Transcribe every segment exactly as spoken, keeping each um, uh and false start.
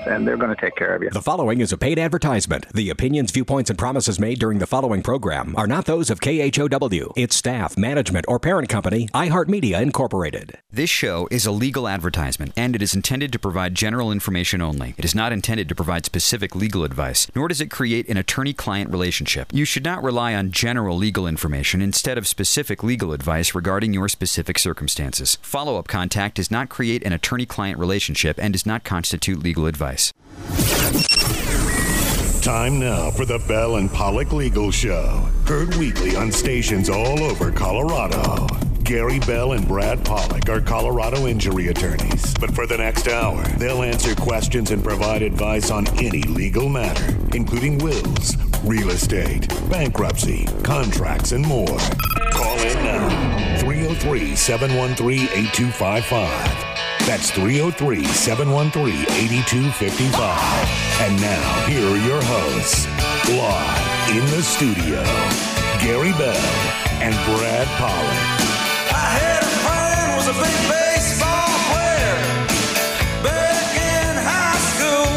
and they're going to take care of you. The following is a paid advertisement. The opinions, viewpoints, and promises made during the following program are not those of K H O W, its staff, management, or parent company, iHeartMedia Incorporated. This show is a legal advertisement, and it is intended to provide general information only. It is not intended to provide specific legal advice, nor does it create an attorney-client relationship. You should not rely on general legal information instead of specific legal advice regarding your specific circumstances. Follow-up contact does not create an attorney-client relationship and does not constitute legal advice. Time now for the Bell and Pollock Legal Show. Heard weekly on stations all over Colorado. Gary Bell and Brad Pollock are Colorado injury attorneys. But for the next hour, they'll answer questions and provide advice on any legal matter, including wills, real estate, bankruptcy, contracts, and more. Call in now. three oh three, seven one three, eight two five five. That's three oh three, seven one three, eight two five five. And now, here are your hosts, live in the studio, Gary Bell and Brad Pollock. I had a friend was a big baseball player back in high school.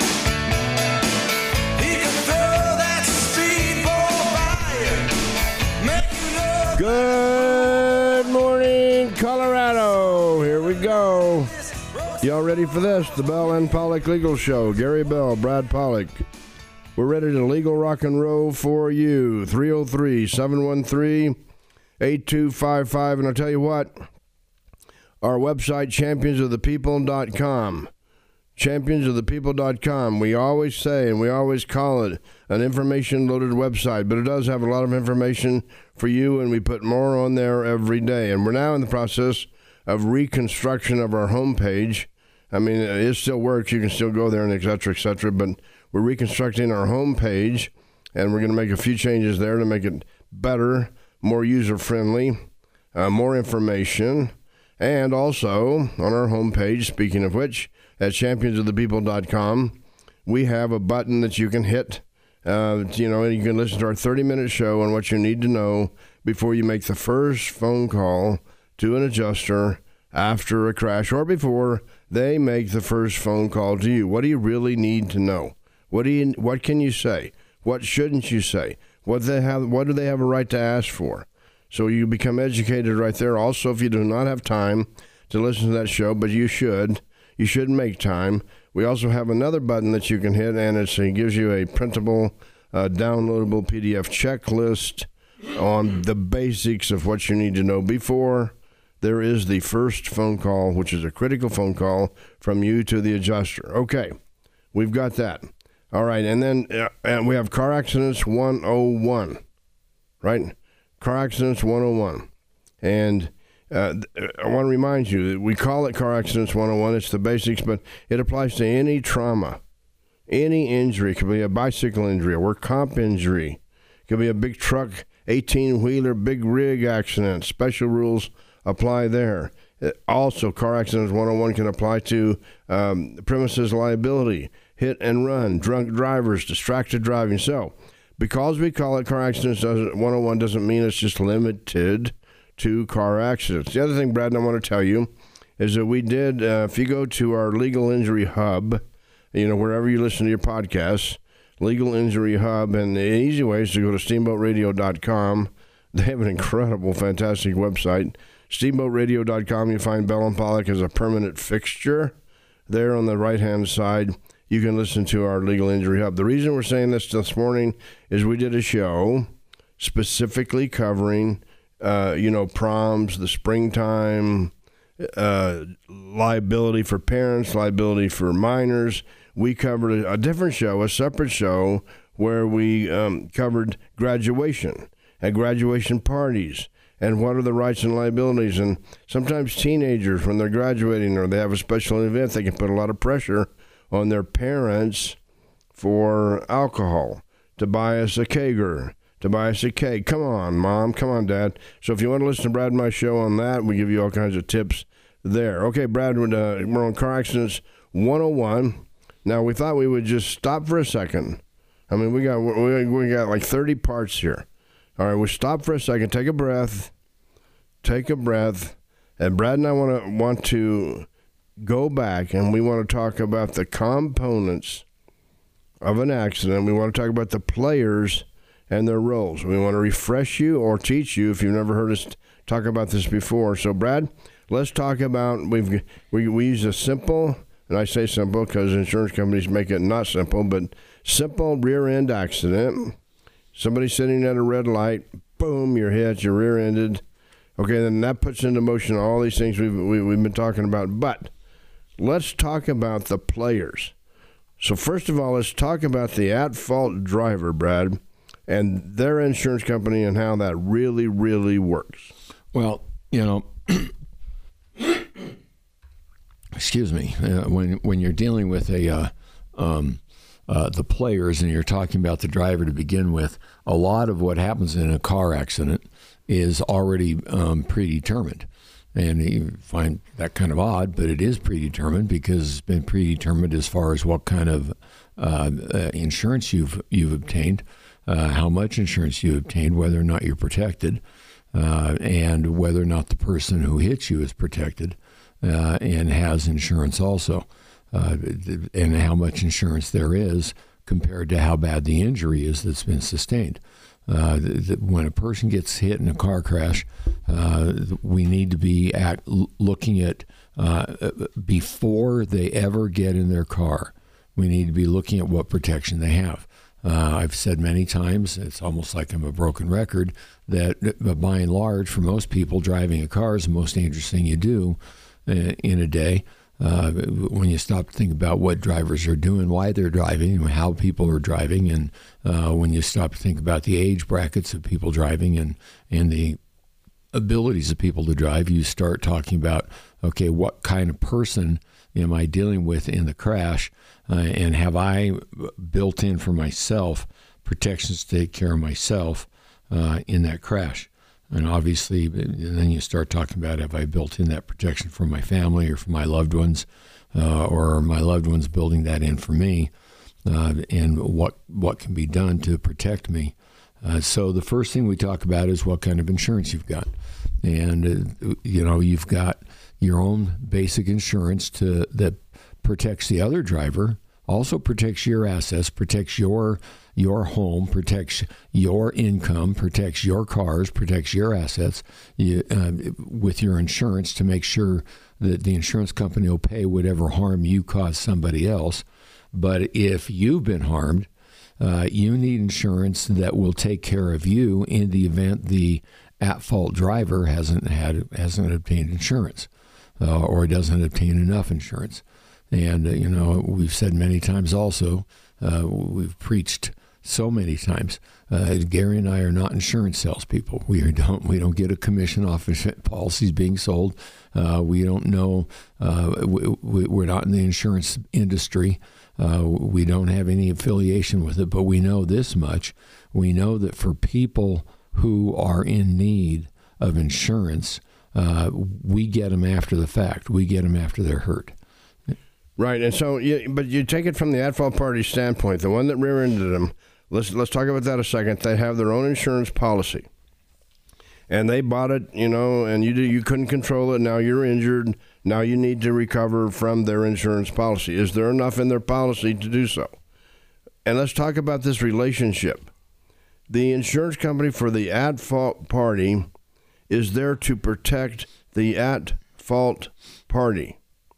He could throw that speedball by you, make you look. Good morning, Colorado. Here we go. Y'all ready for this? The Bell and Pollock Legal Show. Gary Bell, Brad Pollock. We're ready to legal rock and roll for you. three oh three, seven one three, eight two five five. And I'll tell you what, our website, champions of the people dot com. champions of the people dot com. We always say, and we always call it, an information-loaded website, but it does have a lot of information for you, and we put more on there every day. And we're now in the process of reconstruction of our homepage. I mean, it still works. You can still go there and et cetera, et cetera, but we're reconstructing our homepage, and we're going to make a few changes there to make it better, more user-friendly, uh, more information, and also on our homepage, speaking of which, at champions of the people dot com, we have a button that you can hit. Uh, you know, and you can listen to our thirty-minute show on what you need to know before you make the first phone call to an adjuster after a crash or before they make the first phone call to you. What do you really need to know? What do you? What can you say? What shouldn't you say? What they have? What do they have a right to ask for? So you become educated right there. Also, if you do not have time to listen to that show, but you should, you should make time. We also have another button that you can hit, and it's, it gives you a printable, uh, downloadable P D F checklist on the basics of what you need to know before there is the first phone call, which is a critical phone call from you to the adjuster. Okay, we've got that. All right, and then uh, and we have Car Accidents one oh one, right? Car Accidents one oh one. And uh, I want to remind you that we call it Car Accidents one oh one. It's the basics, but it applies to any trauma, any injury. It could be a bicycle injury, a work comp injury. It could be a big truck, eighteen-wheeler, big rig accident. Special rules apply there. Also, Car Accidents one oh one can apply to um, premises liability, hit and run, drunk drivers, distracted driving. So, because we call it Car Accidents one oh one doesn't mean it's just limited to car accidents. The other thing, Brad, I want to tell you is that we did, uh, if you go to our Legal Injury Hub, you know, wherever you listen to your podcasts, Legal Injury Hub, and the easy way is to go to steamboat radio dot com. They have an incredible, fantastic website. steamboat radio dot com, you find Bell and Pollock as a permanent fixture. There on the right-hand side, you can listen to our Legal Injury Hub. The reason we're saying this this morning is we did a show specifically covering, uh, you know, proms, the springtime, uh, liability for parents, liability for minors. We covered a, a different show, a separate show, where we um, covered graduation and graduation parties and what are the rights and liabilities. And sometimes teenagers, when they're graduating or they have a special event, they can put a lot of pressure on their parents for alcohol, to buy us a kegger, to buy us a cake. Come on, Mom. Come on, Dad. So if you want to listen to Brad and my show on that, we give you all kinds of tips there. Okay, Brad, uh, we're on Car Accidents one oh one. Now, we thought we would just stop for a second. I mean, we got we, we got like thirty parts here. All right, we stop for a second, take a breath, take a breath, and Brad and I want to want to go back and we want to talk about the components of an accident. We want to talk about the players and their roles. We want to refresh you or teach you if you've never heard us talk about this before. So, Brad, let's talk about, we've, we, we use a simple, and I say simple because insurance companies make it not simple, but simple rear-end accident. Somebody sitting at a red light, boom, you're hit, you're rear-ended. Okay, then that puts into motion all these things we've, we, we've been talking about. But let's talk about the players. So first of all, let's talk about the at-fault driver, Brad, and their insurance company and how that really, really works. Well, you know, excuse me, uh, when when you're dealing with a uh, um, uh, the players and you're talking about the driver to begin with, a lot of what happens in a car accident is already um, predetermined. And you find that kind of odd, but it is predetermined because it's been predetermined as far as what kind of uh, uh, insurance you've you've obtained, uh, how much insurance you obtained, whether or not you're protected, uh, and whether or not the person who hits you is protected uh, and has insurance also, uh, and how much insurance there is compared to how bad the injury is that's been sustained. Uh, that when a person gets hit in a car crash, uh, we need to be at looking at uh, before they ever get in their car. We need to be looking at what protection they have. Uh, I've said many times, it's almost like I'm a broken record, that by and large, for most people, driving a car is the most dangerous thing you do uh, in a day. Uh, when you stop to think about what drivers are doing, why they're driving, and how people are driving, and uh, when you stop to think about the age brackets of people driving and, and the abilities of people to drive, you start talking about, okay, what kind of person am I dealing with in the crash, uh, and have I built in for myself protections to take care of myself uh, in that crash? And obviously, and then you start talking about, have I built in that protection for my family or for my loved ones, uh, or are my loved ones building that in for me, uh, and what what can be done to protect me? Uh, so the first thing we talk about is what kind of insurance you've got. And, uh, you know, you've got your own basic insurance to that protects the other driver, also protects your assets, protects your your home, protects your income, protects your cars, protects your assets you, uh, with your insurance to make sure that the insurance company will pay whatever harm you cause somebody else. But if you've been harmed, uh, you need insurance that will take care of you in the event the at-fault driver hasn't had hasn't obtained insurance uh, or doesn't obtain enough insurance. And, uh, you know, we've said many times also, uh, we've preached so many times, uh, Gary and I are not insurance salespeople. We are, don't we don't get a commission off of policies being sold. Uh, we don't know, uh, we, we're not in the insurance industry. Uh, we don't have any affiliation with it, but we know this much. We know that for people who are in need of insurance, uh, we get them after the fact. We get them after they're hurt. Right, and so, you, but you take it from the at-fault party standpoint, the one that rear-ended them. Let's let's talk about that a second. They have their own insurance policy, and they bought it, you know, and you you couldn't control it. Now you're injured. Now you need to recover from their insurance policy. Is there enough in their policy to do so? And let's talk about this relationship. The insurance company for the at-fault party is there to protect the at-fault party.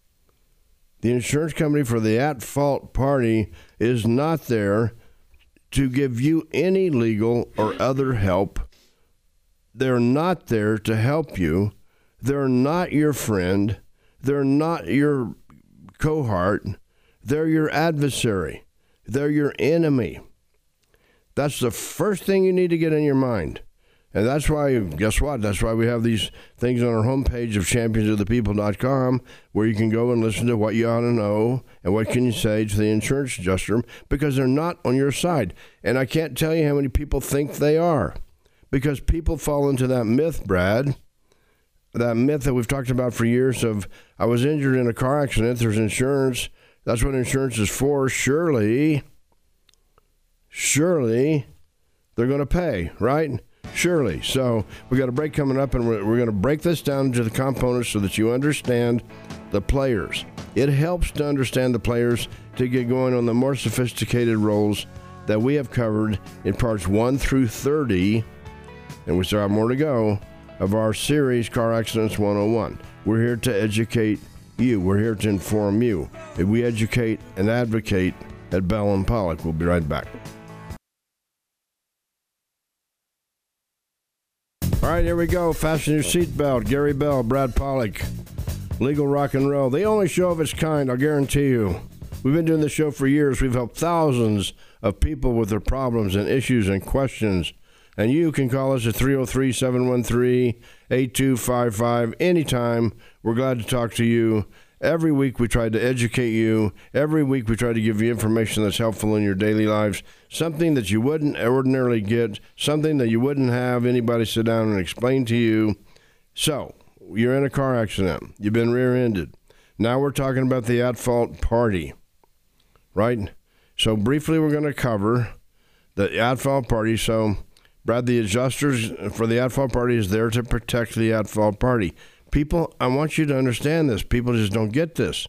The insurance company for the at-fault party is not there to give you any legal or other help. They're not there to help you. They're not your friend. They're not your cohort. They're your adversary. They're your enemy. That's the first thing you need to get in your mind. And that's why, guess what? That's why we have these things on our homepage of champions of the people dot com, where you can go and listen to what you ought to know and what can you say to the insurance adjuster, because they're not on your side. And I can't tell you how many people think they are, because people fall into that myth, Brad, that myth that we've talked about for years of, I was injured in a car accident, there's insurance. That's what insurance is for. Surely, surely they're going to pay, right? Surely. So we got a break coming up, and we're, we're going to break this down into the components so that you understand the players. It helps to understand the players to get going on the more sophisticated roles that we have covered in parts one through thirty, and we still have more to go, of our series, Car Accidents one oh one. We're here to educate you. We're here to inform you. If we educate and advocate at Bell and Pollock. We'll be right back. All right, here we go. Fasten your seatbelt. Gary Bell, Brad Pollock, Legal Rock and Roll. The only show of its kind, I'll guarantee you. We've been doing this show for years. We've helped thousands of people with their problems and issues and questions. And you can call us at three oh three, seven one three, eight two five five anytime. We're glad to talk to you. Every week we try to educate you. Every week we try to give you information that's helpful in your daily lives. Something that you wouldn't ordinarily get. Something that you wouldn't have anybody sit down and explain to you. So, you're in a car accident. You've been rear-ended. Now we're talking about the at-fault party, right? So briefly we're going to cover the at-fault party. So, Brad, the adjusters for the at-fault party is there to protect the at-fault party. People, I want you to understand this. People just don't get this.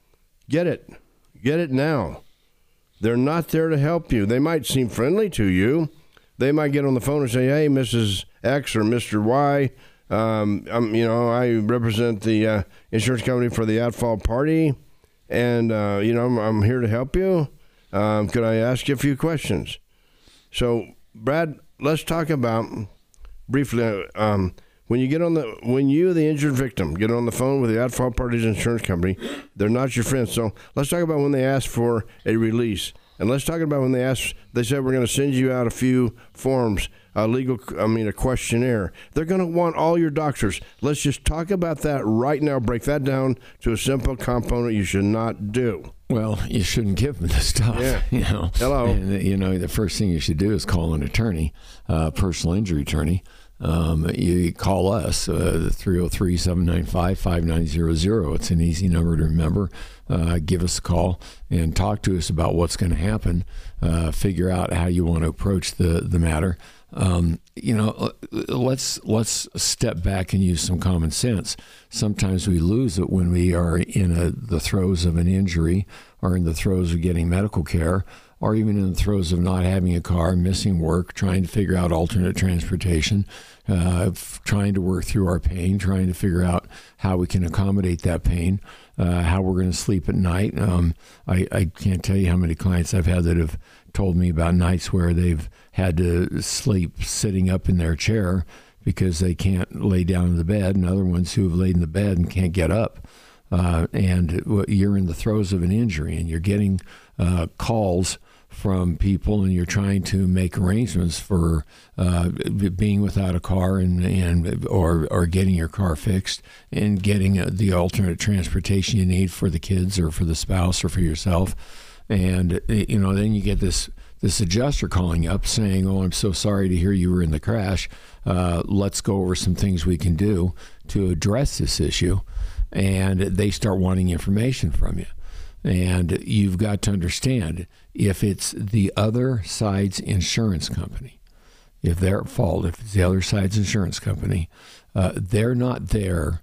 Get it. Get it now. They're not there to help you. They might seem friendly to you. They might get on the phone and say, hey, Missus X or Mister Y, um, I'm, you know, I represent the uh, insurance company for the at-fault party, and, uh, you know, I'm, I'm here to help you. Um, could I ask you a few questions? So, Brad, let's talk about briefly, um, When you get on the, when you, the injured victim, get on the phone with the at-fault party's insurance company, they're not your friends. So let's talk about when they ask for a release, and let's talk about when they ask. They said we're going to send you out a few forms, a legal, I mean, a questionnaire. They're going to want all your doctors. Let's just talk about that right now. Break that down to a simple component you should not do. Well, you shouldn't give them the stuff. Yeah. You know. Hello. And, you know, the first thing you should do is call an attorney, uh, personal injury attorney. Um, you call us, uh, three oh three, seven nine five, five nine zero zero. It's an easy number to remember. Uh, give us a call and talk to us about what's going to happen. Uh, figure out how you want to approach the, the matter. Um, you know, let's let's step back and use some common sense. Sometimes we lose it when we are in a, the throes of an injury or in the throes of getting medical care, or even in the throes of not having a car, missing work, trying to figure out alternate transportation, uh, f- trying to work through our pain, trying to figure out how we can accommodate that pain, uh, how we're going to sleep at night. Um, I, I can't tell you how many clients I've had that have told me about nights where they've had to sleep sitting up in their chair because they can't lay down in the bed, and other ones who have laid in the bed and can't get up. Uh, and you're in the throes of an injury, and you're getting uh, calls from people, and you're trying to make arrangements for uh, being without a car and and or or getting your car fixed and getting uh, the alternate transportation you need for the kids or for the spouse or for yourself. And you know, then you get this this adjuster calling up saying, "Oh, I'm so sorry to hear you were in the crash. Uh, let's go over some things we can do to address this issue." And they start wanting information from you. And you've got to understand, if it's the other side's insurance company, if they're at fault, if it's the other side's insurance company, uh, they're not there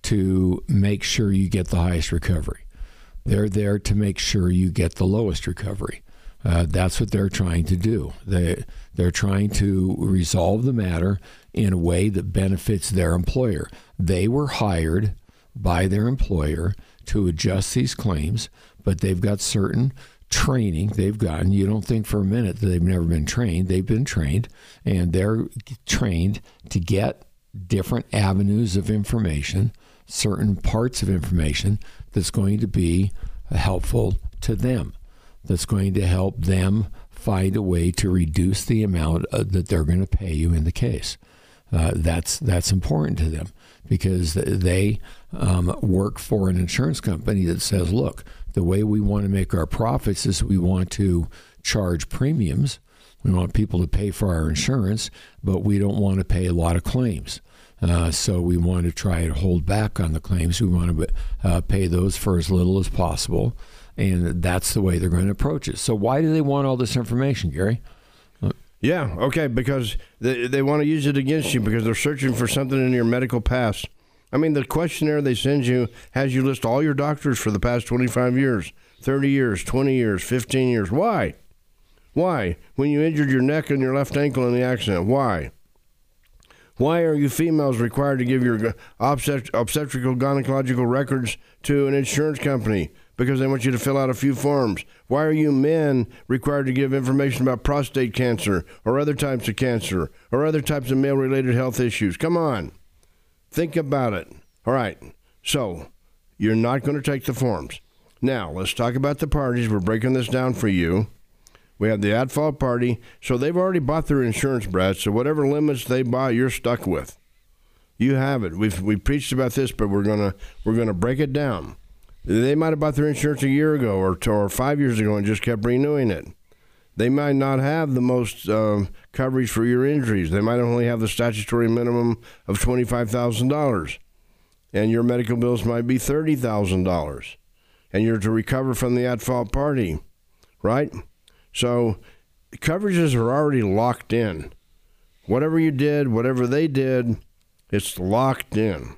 to make sure you get the highest recovery. They're there to make sure you get the lowest recovery. Uh, that's what they're trying to do. They, they're trying to resolve the matter in a way that benefits their employer. They were hired by their employer to adjust these claims, but they've got certain training they've gotten. You don't think for a minute that they've never been trained. They've been trained, and they're trained to get different avenues of information, certain parts of information that's going to be helpful to them, that's going to help them find a way to reduce the amount uh, that they're going to pay you in the case. Uh, that's that's important to them, because they um, work for an insurance company that says, look, the way we want to make our profits is we want to charge premiums. We want people to pay for our insurance, but we don't want to pay a lot of claims. Uh, so we want to try to hold back on the claims. We want to uh, pay those for as little as possible. And that's the way they're going to approach it. So why do they want all this information, Gary? Yeah, okay, because they, they want to use it against you because they're searching for something in your medical past. I mean, the questionnaire they send you has you list all your doctors for the past twenty-five years, thirty years, twenty years, fifteen years. Why? Why? When you injured your neck and your left ankle in the accident, why? Why are you females required to give your obstet- obstetrical gynecological records to an insurance company? Because they want you to fill out a few forms. Why are you men required to give information about prostate cancer or other types of cancer or other types of male-related health issues? Come on. Think about it. All right. So you're not going to take the forms. Now, let's talk about the parties. We're breaking this down for you. We have the at-fault party. So they've already bought their insurance, Brad. So whatever limits they buy, you're stuck with. You have it. We've we preached about this, but we're gonna we're gonna break it down. They might have bought their insurance a year ago or, or five years ago and just kept renewing it. They might not have the most uh, coverage for your injuries. They might only have the statutory minimum of twenty-five thousand dollars, and your medical bills might be thirty thousand dollars, and you're to recover from the at-fault party, right? So coverages are already locked in. Whatever you did, whatever they did, it's locked in.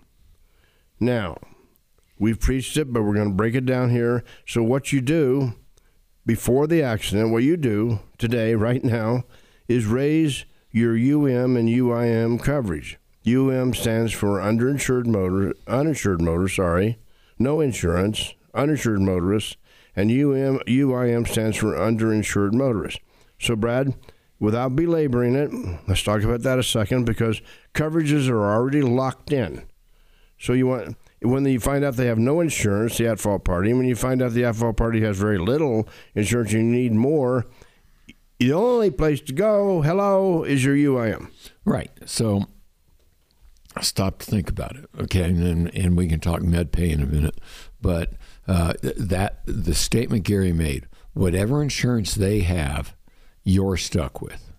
Now, we've preached it, but we're going to break it down here. So what you do before the accident, what you do today, right now, is raise your U M and U I M coverage. U M stands for underinsured motor, uninsured motor, sorry, no insurance, uninsured motorists, and U M, U I M stands for underinsured motorists. So, Brad, without belaboring it, let's talk about that a second because coverages are already locked in. So you want... When you find out they have no insurance, the at-fault party, when you find out the at-fault party has very little insurance, you need more, the only place to go, hello, is your U I M. Right. So stop to think about it, okay? And, and we can talk med pay in a minute. But uh, that the statement Gary made, whatever insurance they have, you're stuck with.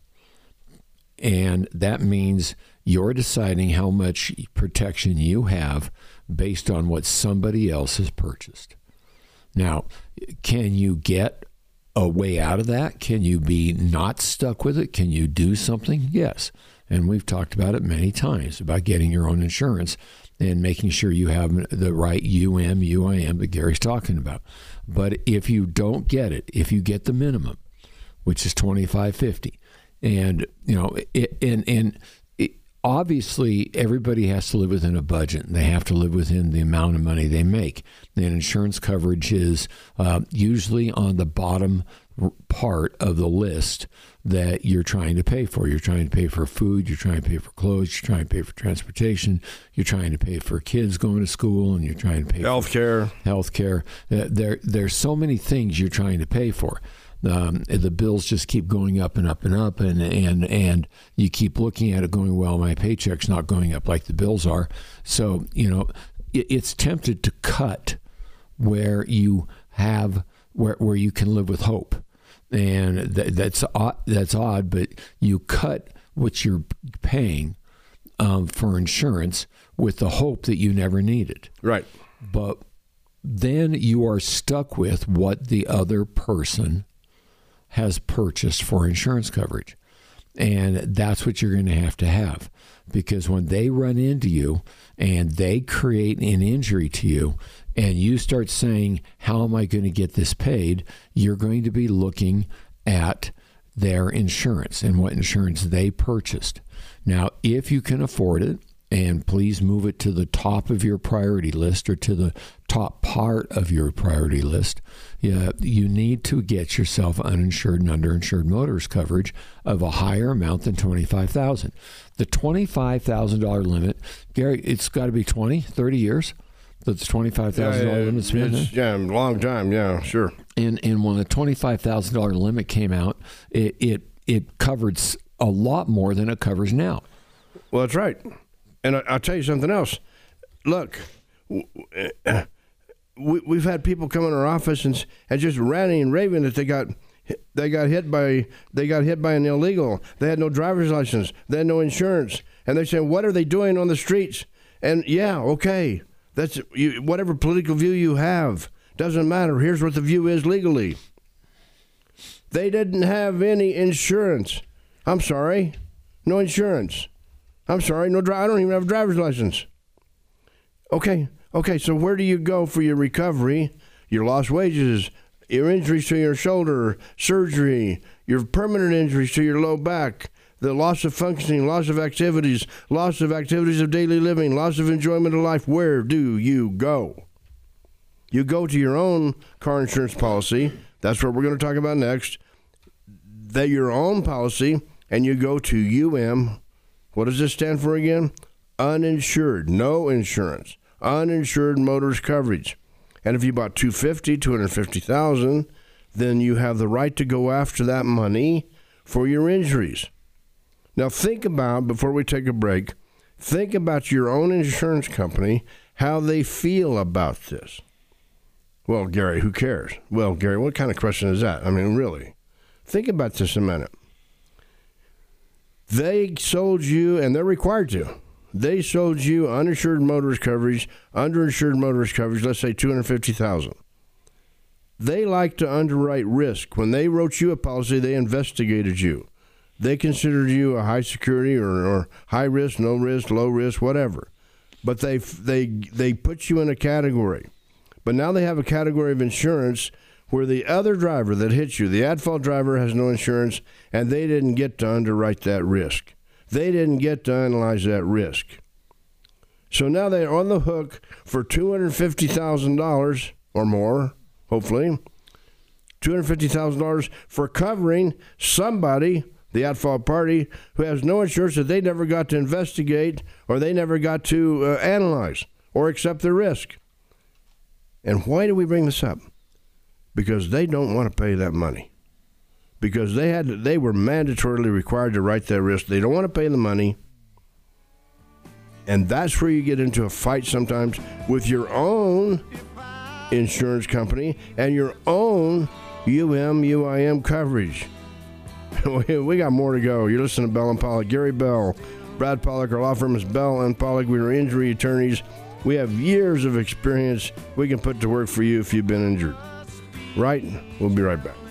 And that means you're deciding how much protection you have based on what somebody else has purchased. Now, can you get a way out of that? Can you be not stuck with it? Can you do something? Yes. And we've talked about it many times about getting your own insurance and making sure you have the right U M, U I M that Gary's talking about. But if you don't get it, if you get the minimum, which is twenty-five fifty, and you know, it, and and it, obviously everybody has to live within a budget. They have to live within the amount of money they make. And insurance coverage is uh, usually on the bottom part of the list that you're trying to pay for. You're trying to pay for food, you're trying to pay for clothes, you're trying to pay for transportation, you're trying to pay for kids going to school, and you're trying to pay healthcare. for healthcare. Uh, there, there's so many things you're trying to pay for. Um, the bills just keep going up and up and up, and, and, and you keep looking at it going, well, my paycheck's not going up like the bills are. So, you know, it, it's tempted to cut where you have, where, where you can live with hope. And th- that's odd, that's odd, but you cut what you're paying um, for insurance with the hope that you never need it. Right. But then you are stuck with what the other person has purchased for insurance coverage. And that's what you're going to have to have. Because when they run into you and they create an injury to you and you start saying, how am I going to get this paid? You're going to be looking at their insurance and what insurance they purchased. Now, if you can afford it, and please move it to the top of your priority list or to the top part of your priority list, yeah, you need to get yourself uninsured and underinsured motorist coverage of a higher amount than twenty-five thousand dollars. The twenty-five thousand dollars limit, Gary, it's got to be twenty, thirty years that the twenty-five thousand dollars yeah, limit's been there? Yeah, a long time, yeah, sure. And and when the twenty-five thousand dollars limit came out, it, it, it covered a lot more than it covers now. Well, that's right. And I, I'll tell you something else. Look, we, we've had people come in our office and, and just ranting and raving that they got they got hit by they got hit by an illegal. They had no driver's license. They had no insurance. And they're saying, what are they doing on the streets? And yeah, okay, that's you, whatever political view you have doesn't matter. Here's what the view is legally. They didn't have any insurance. I'm sorry, no insurance. I'm sorry, no dri- I don't even have a driver's license. Okay, okay, so where do you go for your recovery, your lost wages, your injuries to your shoulder, surgery, your permanent injuries to your low back, the loss of functioning, loss of activities, loss of activities of daily living, loss of enjoyment of life? Where do you go? You go to your own car insurance policy. That's what we're going to talk about next. That your own policy, and you go to U M. What does this stand for again? Uninsured, no insurance, uninsured motorist coverage. And if you bought two hundred fifty thousand dollars, two hundred fifty thousand dollars, then you have the right to go after that money for your injuries. Now think about, before we take a break, think about your own insurance company, how they feel about this. Well, Gary, who cares? Well, Gary, what kind of question is that? I mean, really. Think about this a minute. They sold you, and they're required to, they sold you uninsured motorist coverage, underinsured motorist coverage, let's say two hundred fifty thousand dollars. They like to underwrite risk. When they wrote you a policy, they investigated you. They considered you a high security or, or high risk, no risk, low risk, whatever. But they they they put you in a category. But now they have a category of insurance where the other driver that hit you, the at-fault driver, has no insurance, and they didn't get to underwrite that risk. They didn't get to analyze that risk. So now they're on the hook for two hundred fifty thousand dollars or more, hopefully, two hundred fifty thousand dollars for covering somebody, the at-fault party, who has no insurance that they never got to investigate or they never got to uh, analyze or accept the risk. And why do we bring this up? Because they don't want to pay that money. Because they had to, they were mandatorily required to write that risk. They don't want to pay the money. And that's where you get into a fight sometimes with your own insurance company and your own U M, U I M coverage. We got more to go. You're listening to Bell and Pollock. Gary Bell, Brad Pollock. Our law firm is Bell and Pollock. We are injury attorneys. We have years of experience we can put to work for you if you've been injured. Right? We'll be right back.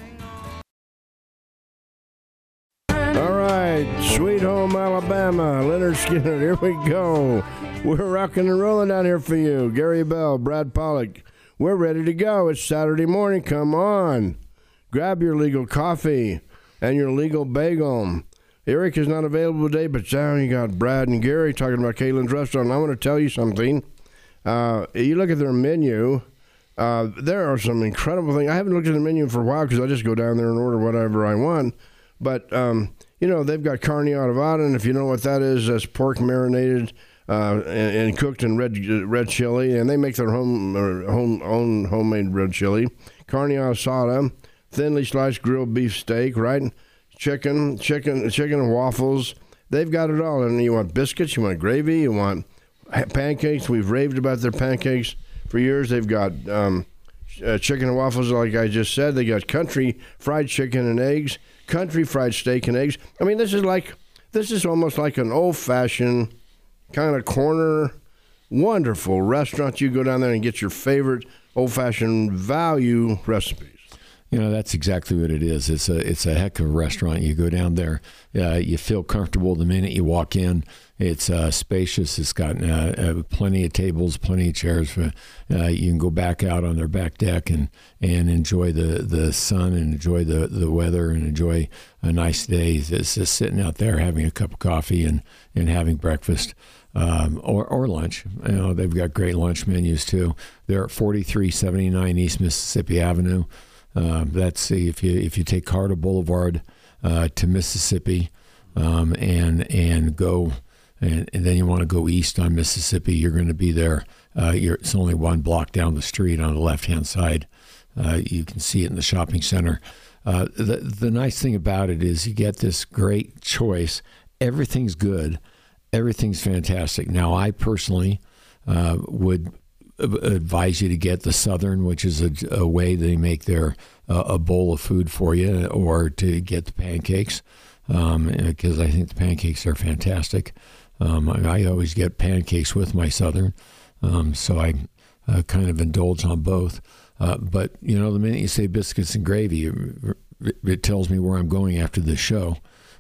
All right, Sweet Home Alabama, Leonard Skinner, here we go. We're rocking and rolling down here for you. Gary Bell, Brad Pollock, we're ready to go. It's Saturday morning, come on. Grab your legal coffee and your legal bagel. Eric is not available today, but now you got Brad and Gary talking about Caitlin's Restaurant. And I want to tell you something. Uh, you look at their menu, uh, there are some incredible things. I haven't looked at the menu for a while because I just go down there and order whatever I want. But, um, you know, they've got carne adobada, and if you know what that is, that's pork marinated uh, and, and cooked in red red chili, and they make their home or home own homemade red chili. Carne asada, thinly sliced grilled beef steak, right? Chicken, chicken, chicken and waffles. They've got it all. And you want biscuits, you want gravy, you want pancakes. We've raved about their pancakes for years. They've got um, uh, chicken and waffles, like I just said. They got country fried chicken and eggs, country fried steak and eggs. I mean, this is like, this is almost like an old-fashioned kind of corner, wonderful restaurant. You go down there and get your favorite old-fashioned value recipes. You know, that's exactly what it is. It's a it's a heck of a restaurant. You go down there, uh, you feel comfortable the minute you walk in. It's uh, spacious. It's got uh, uh, plenty of tables, plenty of chairs. For, uh, you can go back out on their back deck and, and enjoy the, the sun and enjoy the, the weather and enjoy a nice day. It's just sitting out there having a cup of coffee and, and having breakfast. Um, or, or lunch. You know, they've got great lunch menus too. They're at forty-three seventy-nine East Mississippi Avenue. Uh, that's if you if you take Carter Boulevard uh, to Mississippi um, and and go and, and then you want to go east on Mississippi, you're going to be there. Uh, you're, it's only one block down the street on the left hand side. Uh, you can see it in the shopping center. Uh, the the nice thing about it is you get this great choice. Everything's good. Everything's fantastic. Now, I personally uh, would advise you to get the Southern, which is a, a way they make their uh, a bowl of food for you, or to get the pancakes, because um, I think the pancakes are fantastic. Um, I, I always get pancakes with my Southern, um, so I uh, kind of indulge on both. Uh, but, you know, the minute you say biscuits and gravy, it, it tells me where I'm going after this show.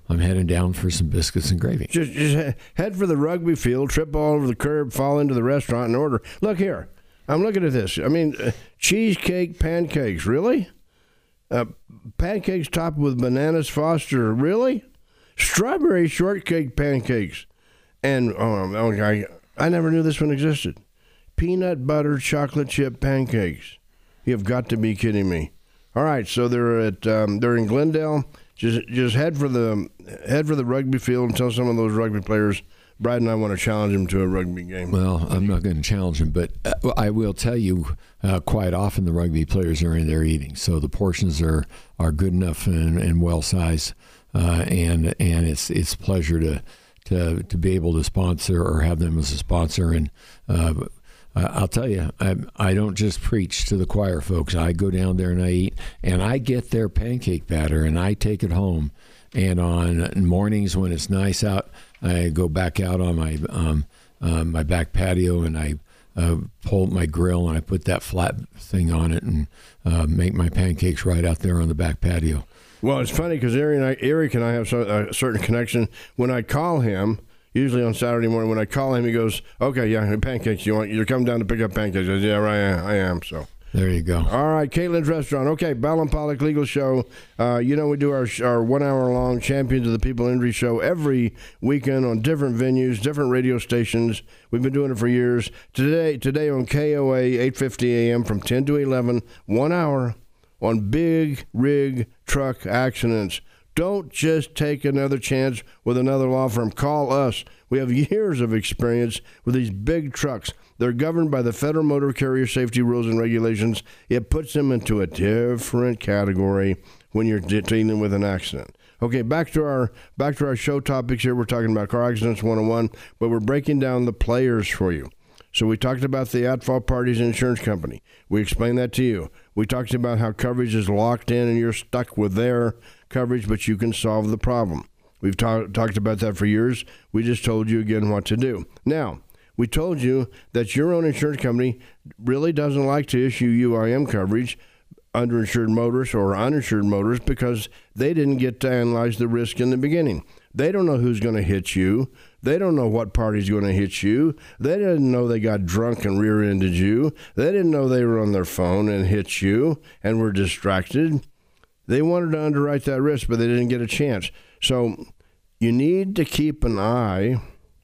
I'm heading down for some biscuits and gravy. Just, just head for the rugby field, trip all over the curb, fall into the restaurant, and order. Look here. I'm looking at this. I mean, uh, cheesecake pancakes, really? Uh, pancakes topped with bananas Foster, really? Strawberry shortcake pancakes. And, oh, okay, I never knew this one existed. Peanut butter chocolate chip pancakes. You've got to be kidding me. All right, so they're at um, they're in Glendale. Just just head for the head for the rugby field and tell some of those rugby players, Brad and I want to challenge them to a rugby game. Well, I'm not going to challenge them, but uh, I will tell you, uh, quite often the rugby players are in there eating, so the portions are, are good enough and, and well sized, uh, and and it's it's a pleasure to to to be able to sponsor or have them as a sponsor. And uh, I'll tell you, I, I don't just preach to the choir folks. I go down there and I eat, and I get their pancake batter and I take it home. And on mornings when it's nice out, I go back out on my um, uh, my back patio and I uh, pull my grill and I put that flat thing on it and uh, make my pancakes right out there on the back patio. Well, it's funny because Eric, Eric and I have so, a certain connection. When I call him, usually on Saturday morning, when I call him, he goes, "Okay, yeah, pancakes. You want? You're coming down to pick up pancakes?" I said, "Yeah, right, I am." I am so. There you go. All right, Caitlin's Restaurant. Okay, Bell and Pollock Legal Show. Uh, you know, we do our our one-hour-long Champions of the People Injury show every weekend on different venues, different radio stations. We've been doing it for years. Today, today on K O A, eight fifty a.m. from ten to eleven, one hour on big rig truck accidents. Don't just take another chance with another law firm. Call us. We have years of experience with these big trucks. They're governed by the Federal Motor Carrier Safety Rules and Regulations. It puts them into a different category when you're dealing with an accident. Okay, back to our back to our show topics here. We're talking about Car Accidents one oh one, but we're breaking down the players for you. So we talked about the at-fault party's insurance company. We explained that to you. We talked about how coverage is locked in and you're stuck with their coverage, but you can solve the problem. We've ta- talked about that for years. We just told you again what to do. Now, we told you that your own insurance company really doesn't like to issue U I M coverage, underinsured motorists or uninsured motorists, because they didn't get to analyze the risk in the beginning. They don't know who's going to hit you. They don't know what party's going to hit you. They didn't know they got drunk and rear-ended you. They didn't know they were on their phone and hit you and were distracted. They wanted to underwrite that risk, but they didn't get a chance. So you need to keep an eye,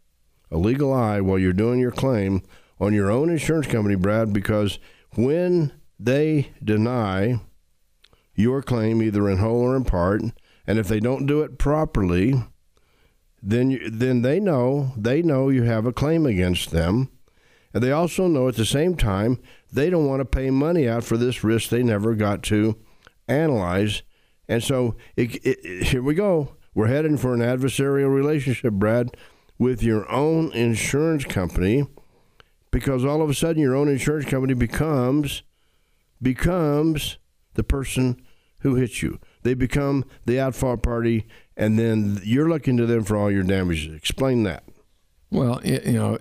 a legal eye, while you're doing your claim on your own insurance company, Brad, because when they deny your claim, either in whole or in part, and if they don't do it properly, then you, then they know they know you have a claim against them, and they also know at the same time they don't want to pay money out for this risk they never got to analyze. And so it, it, here we go. We're heading for an adversarial relationship, Brad, with your own insurance company, because all of a sudden your own insurance company becomes becomes the person who hits you. They become the at-fault party, and then you're looking to them for all your damages. Explain that. Well, you know,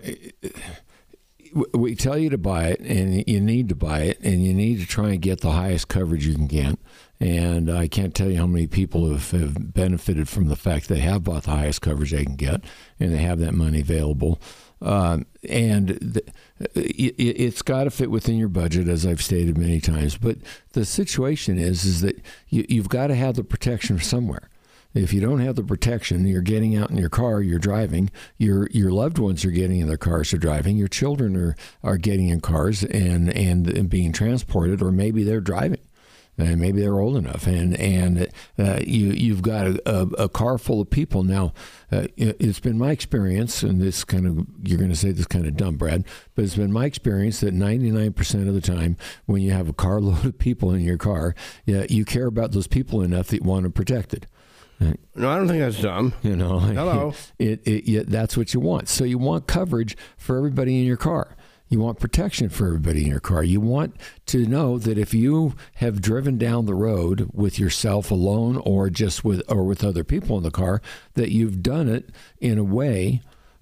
we tell you to buy it, and you need to buy it, and you need to try and get the highest coverage you can get. And I can't tell you how many people have, have benefited from the fact they have bought the highest coverage they can get, and they have that money available. Um, and the, it, it's got to fit within your budget, as I've stated many times. But the situation is, is that you, you've got to have the protection somewhere. If you don't have the protection, you're getting out in your car, you're driving, your your loved ones are getting in their cars, they're driving, your children are, are getting in cars and, and, and being transported, or maybe they're driving. And maybe they're old enough, and and uh, you you've got a, a, a car full of people. Now, uh, it's been my experience, and this kind of you're going to say this kind of dumb, Brad, but it's been my experience that ninety-nine percent of the time, when you have a carload of people in your car, yeah, you care about those people enough that you want them protected. No, I don't think that's dumb. You know, hello, it, it, it that's what you want. So you want coverage for everybody in your car. You want protection for everybody in your car. You want to know that if you have driven down the road with yourself alone or just with or with other people in the car, that you've done it in a way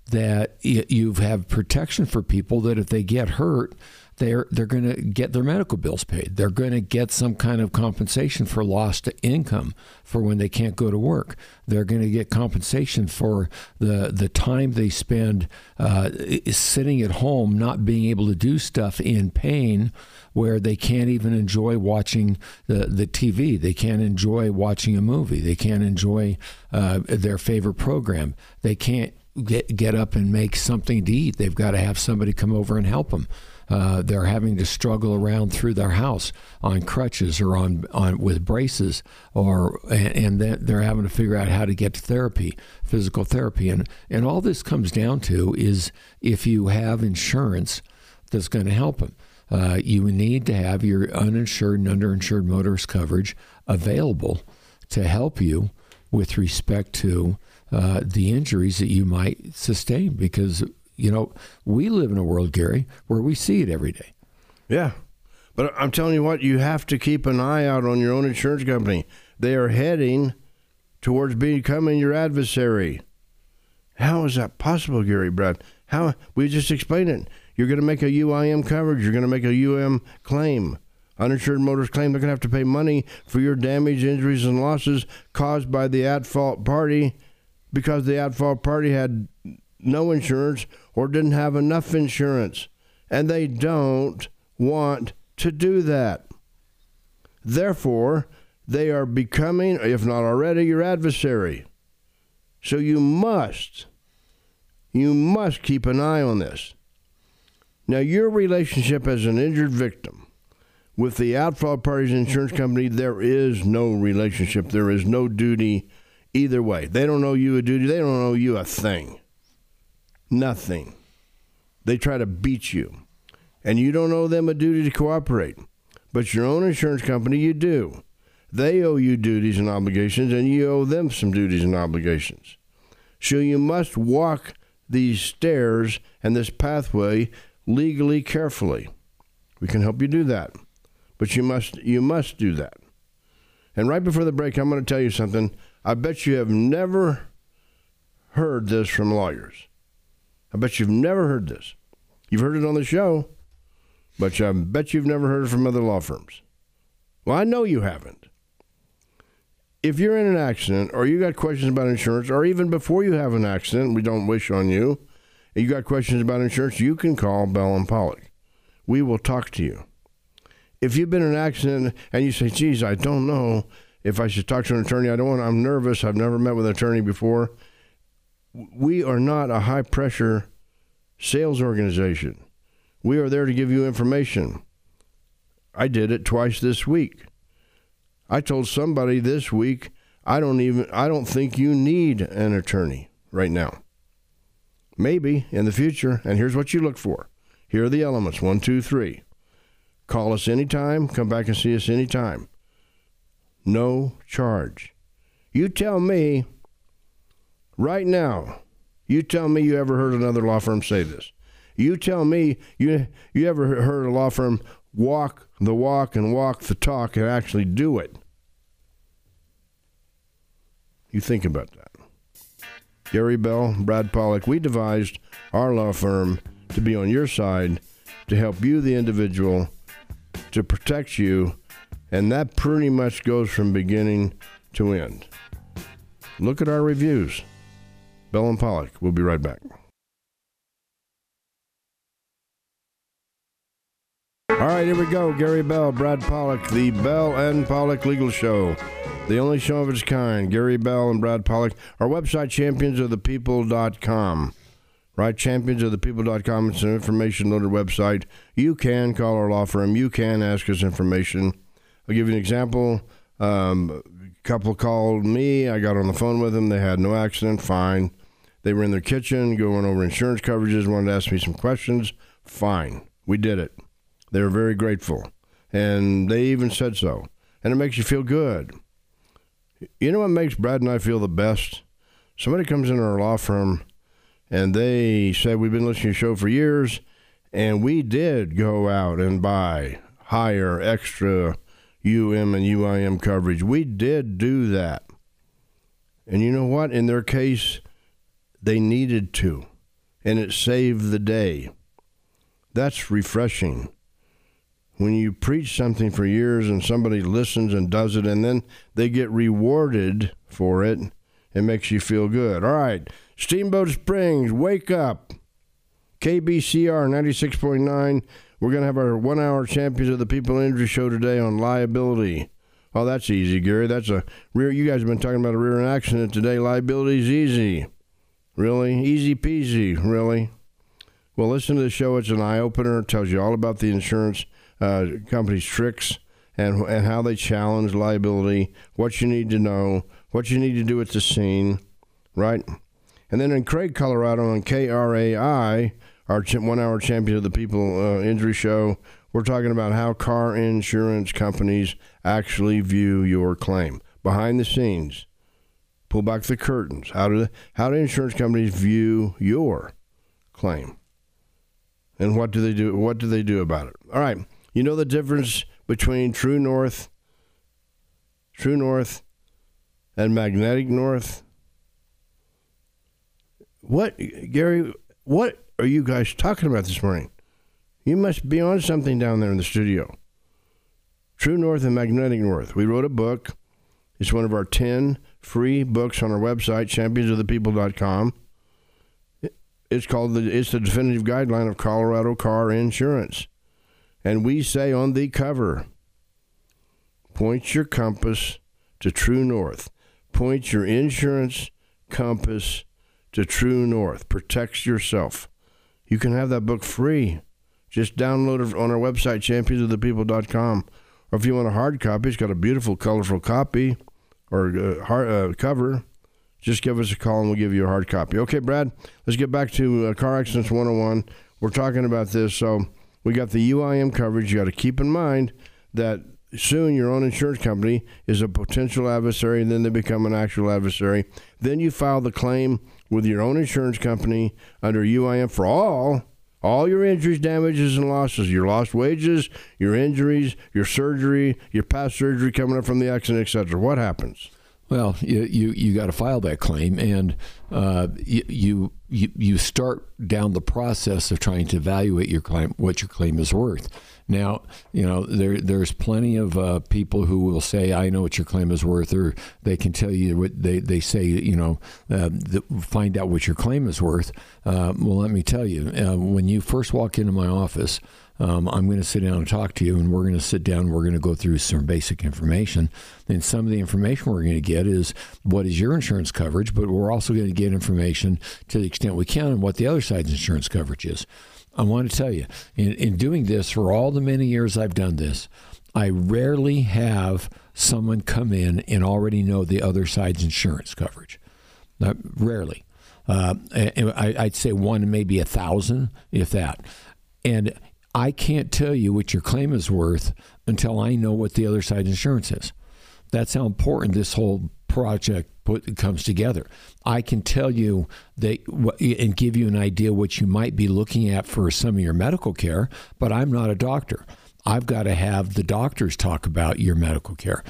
that you have protection for people that if they get hurt, they're they're going to get their medical bills paid. They're going to get some kind of compensation for lost income for when they can't go to work. They're going to get compensation for the the time they spend uh, sitting at home, not being able to do stuff in pain, where they can't even enjoy watching the, the T V. They can't enjoy watching a movie. They can't enjoy uh, their favorite program. They can't get get up and make something to eat. They've got to have somebody come over and help them. Uh, they're having to struggle around through their house on crutches or on, on with braces, or and, and then they're having to figure out how to get to therapy, physical therapy, and and all this comes down to is if you have insurance that's going to help them. Uh, you need to have your uninsured and underinsured motorist coverage available to help you with respect to uh, the injuries that you might sustain, because you know, we live in a world, Gary, where we see it every day. Yeah. But I'm telling you what, you have to keep an eye out on your own insurance company. They are heading towards becoming your adversary. How is that possible, Gary, Brad? How? We just explained it. You're going to make a U I M coverage. You're going to make a U M claim. Uninsured motorist claim. They're going to have to pay money for your damage, injuries, and losses caused by the at-fault party because the at-fault party had no insurance or didn't have enough insurance, and they don't want to do that. Therefore, they are becoming, if not already, your adversary. So you must, you must keep an eye on this. Now, your relationship as an injured victim with the at-fault party's insurance company, there is no relationship. There is no duty either way. They don't owe you a duty. They don't owe you a thing. Nothing. They try to beat you. And you don't owe them a duty to cooperate. But your own insurance company, you do. They owe you duties and obligations, and you owe them some duties and obligations. So you must walk these stairs and this pathway legally carefully. We can help you do that. But you must you must do that. And right before the break, I'm going to tell you something. I bet you have never heard this from lawyers. I bet you've never heard this. You've heard it on the show, but I bet you've never heard it from other law firms. Well, I know you haven't. If you're in an accident or you got questions about insurance, or even before you have an accident, we don't wish on you, and you got questions about insurance, you can call Bell and Pollock. We will talk to you. If you've been in an accident and you say, geez, I don't know if I should talk to an attorney, I don't want, I'm nervous, I've never met with an attorney before. We are not a high-pressure sales organization. We are there to give you information. I did it twice this week. I told somebody this week, I don't even, I don't think you need an attorney right now. Maybe in the future, and here's what you look for. Here are the elements, one, two, three. Call us anytime, come back and see us anytime. No charge. You tell me right now, you tell me you ever heard another law firm say this. You tell me you you ever heard a law firm walk the walk and walk the talk and actually do it. You think about that. Gary Bell, Brad Pollock, we devised our law firm to be on your side, to help you, the individual, to protect you, and that pretty much goes from beginning to end. Look at our reviews. Bell and Pollock. We'll be right back. All right, here we go. Gary Bell, Brad Pollock, the Bell and Pollock Legal Show. The only show of its kind. Gary Bell and Brad Pollock. Our website, champions of the people dot com. Right, champions of the people dot com. It's an information-loaded website. You can call our law firm. You can ask us information. I'll give you an example. Um, a couple called me. I got on the phone with them. They had no accident. Fine. They were in their kitchen going over insurance coverages, wanted to ask me some questions. Fine. We did it. They were very grateful. And they even said so. And it makes you feel good. You know what makes Brad and I feel the best? Somebody comes into our law firm and they said, we've been listening to your show for years, and we did go out and buy higher, extra U M and U I M coverage. We did do that. And you know what? In their case, they needed to. and it saved the day. That's refreshing. When you preach something for years and somebody listens and does it, and then they get rewarded for it, it makes you feel good. All right, Steamboat Springs, wake up. K B C R ninety-six point nine. We're going to have our one-hour Champions of the People Injury Show today on liability. Oh, that's easy, Gary. That's a rear. You guys have been talking about a rear end accident today. Liability's easy. Really? Easy peasy, really? Well, listen to the show. It's an eye-opener. It tells you all about the insurance uh, company's tricks and and how they challenge liability, what you need to know, what you need to do at the scene, right? And then in Craig, Colorado, on K R A I, our one-hour Champion of the People uh, Injury Show, we're talking about how car insurance companies actually view your claim. Behind the scenes, pull back the curtains. How do, how do insurance companies view your claim? And what do they do? What do they do about it? All right. You know the difference between True North, True North, and Magnetic North? What, Gary, what are you guys talking about this morning? You must be on something down there in the studio. True North and Magnetic North. We wrote a book. It's one of our ten free books on our website, champions of the people dot com. It's called the it's the definitive guideline of Colorado car insurance. And we say on the cover, point your compass to True North. Point your insurance compass to True North. Protect yourself. You can have that book free. Just download it on our website, champions of the people dot com. Or if you want a hard copy, it's got a beautiful, colorful copy or uh, hard, uh, cover. Just give us a call and we'll give you a hard copy. Okay, Brad, let's get back to uh, Car Accidents one oh one. We're talking about this. So we got the U I M coverage. You got to keep in mind that soon your own insurance company is a potential adversary, and then they become an actual adversary. Then you file the claim with your own insurance company under U I M for all, all your injuries, damages, and losses, your lost wages, your injuries, your surgery, your past surgery coming up from the accident, et cetera. What happens? Well, you you, you got to file that claim, and uh, you, you you start down the process of trying to evaluate your claim, what your claim is worth. Now, you know, there there's plenty of uh, people who will say, I know what your claim is worth, or they can tell you what they, they say, you know, uh, the, find out what your claim is worth. Uh, well, let me tell you, uh, when you first walk into my office, um, I'm going to sit down and talk to you, and we're going to sit down, we're going to go through some basic information. And some of the information we're going to get is what is your insurance coverage, but we're also going to get information to the extent we can on what the other side's insurance coverage is. I want to tell you, in, in doing this, for all the many years I've done this, I rarely have someone come in and already know the other side's insurance coverage. Not, rarely. Uh, I, I'd say one, maybe a thousand, if that. And I can't tell you what your claim is worth until I know what the other side's insurance is. That's how important this whole project put, comes together. I can tell you that and give you an idea what you might be looking at for some of your medical care, but I'm not a doctor. I've got to have the doctors talk about your medical care.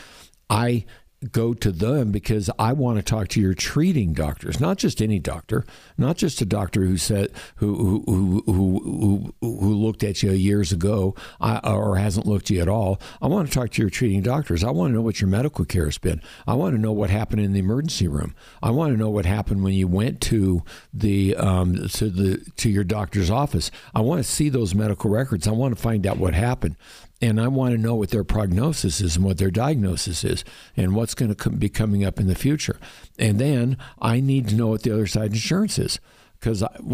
I go to them because I want to talk to your treating doctors, not just any doctor, not just a doctor who said who who who who, who looked at you years ago or hasn't looked at you at all. I want to talk to your treating doctors. I want to know what your medical care has been. I want to know what happened in the emergency room. I want to know what happened when you went to the um, to the to your doctor's office. I want to see those medical records. I want to find out what happened. And I want to know what their prognosis is and what their diagnosis is and what's going to be coming up in the future. And then I need to know what the other side insurance is, because I,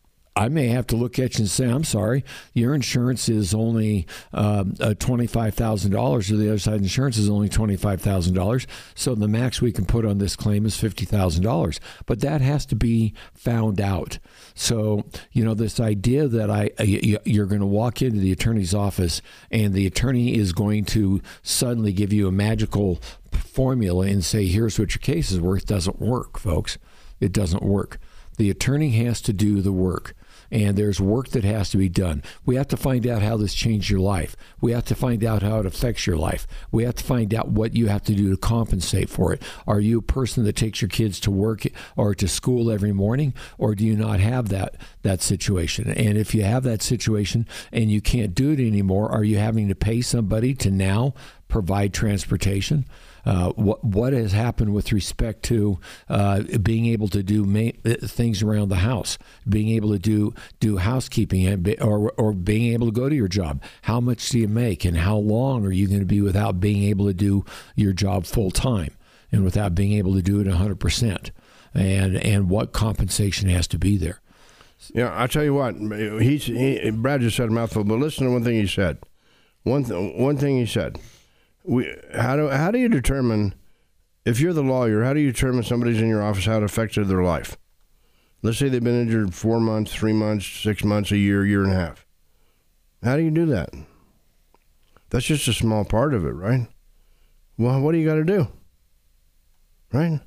I may have to look at you and say, I'm sorry, your insurance is only um, uh, twenty-five thousand dollars, or the other side insurance is only twenty-five thousand dollars. So the max we can put on this claim is fifty thousand dollars. But that has to be found out. So, you know, this idea that I you're going to walk into the attorney's office and the attorney is going to suddenly give you a magical formula and say, here's what your case is worth, doesn't work, folks. It doesn't work. The attorney has to do the work. and there's work that has to be done. We have to find out how this changed your life. We have to find out how it affects your life. We have to find out what you have to do to compensate for it. Are you a person that takes your kids to work or to school every morning, or do you not have that that situation? And if you have that situation and you can't do it anymore, are you having to pay somebody to now provide transportation? Uh, what what has happened with respect to uh, being able to do ma- things around the house, being able to do do housekeeping, and be, or or being able to go to your job? How much do you make, and how long are you going to be without being able to do your job full time and without being able to do it one hundred percent? And and what compensation has to be there? Yeah, I tell you what, he's he, Brad just said a mouthful, but listen to one thing he said. One th- one thing he said. We, how do how do you determine, if you're the lawyer, how do you determine somebody's in your office, how it affected their life? Let's say they've been injured four months, three months, six months, a year, year and a half. How do you do that? That's just a small part of it, right? Well, what do you got to do? Right?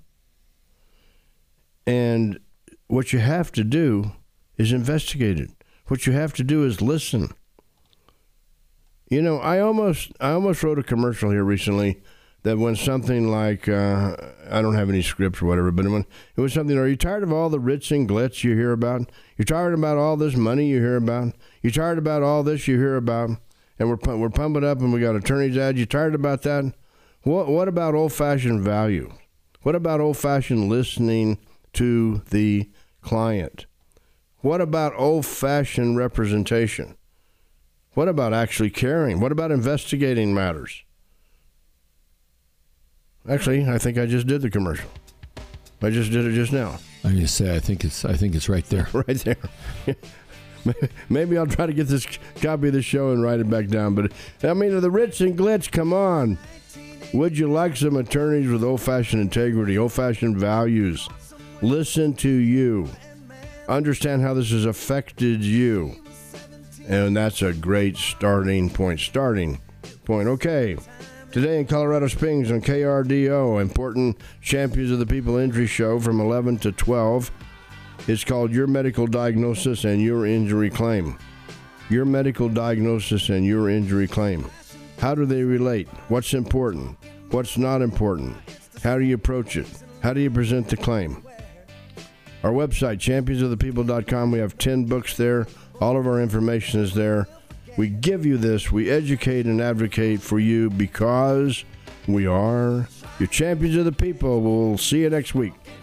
And what you have to do is investigate it. What you have to do is listen. You know, I almost I almost wrote a commercial here recently that when something like, uh, I don't have any scripts or whatever, but when it was something, are you tired of all the ritz and glitz you hear about? You're tired about all this money you hear about? You're tired about all this you hear about? And we're we're pumping up and we got attorneys' ads. You tired about that? What What about old-fashioned value? What about old-fashioned listening to the client? What about old-fashioned representation? What about actually caring? What about investigating matters? Actually, I think I just did the commercial. I just did it just now. I'm going to say I think it's I think it's right there. Right there. Maybe I'll try to get this copy of the show and write it back down. But I mean, the ritz and glitz, come on. Would you like some attorneys with old-fashioned integrity, old-fashioned values? Listen to you. Understand how this has affected you. And that's a great starting point. Starting point. Okay. Today in Colorado Springs on K R D O, important Champions of the People Injury Show from eleven to twelve. It's called Your Medical Diagnosis and Your Injury Claim. Your medical diagnosis and your injury claim. How do they relate? What's important? What's not important? How do you approach it? How do you present the claim? Our website, champions of the people dot com. We have ten books there. All of our information is there. We give you this. We educate and advocate for you because we are your champions of the people. We'll see you next week.